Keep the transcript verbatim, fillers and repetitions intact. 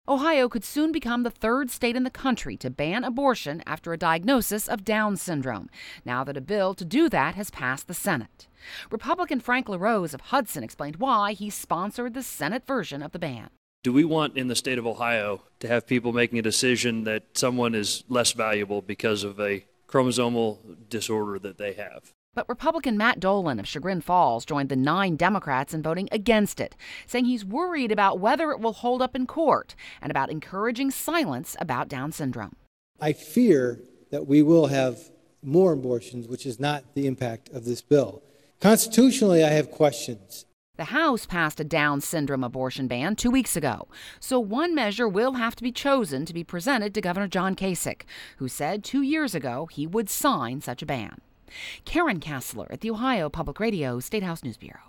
Ohio could soon become the third state in the country to ban abortion after a diagnosis of Down syndrome, now that a bill to do that has passed the Senate. Republican Frank LaRose of Hudson explained why he sponsored the Senate version of the ban. Do we want in the state of Ohio to have people making a decision that someone is less valuable because of a chromosomal disorder that they have? But Republican Matt Dolan of Chagrin Falls joined the nine Democrats in voting against it, saying he's worried about whether it will hold up in court and about encouraging silence about Down syndrome. I fear that we will have more abortions, which is not the impact of this bill. Constitutionally, I have questions. The House passed a Down syndrome abortion ban two weeks ago, so one measure will have to be chosen to be presented to Governor John Kasich, who said two years ago he would sign such a ban. Karen Kassler at the Ohio Public Radio State House News Bureau.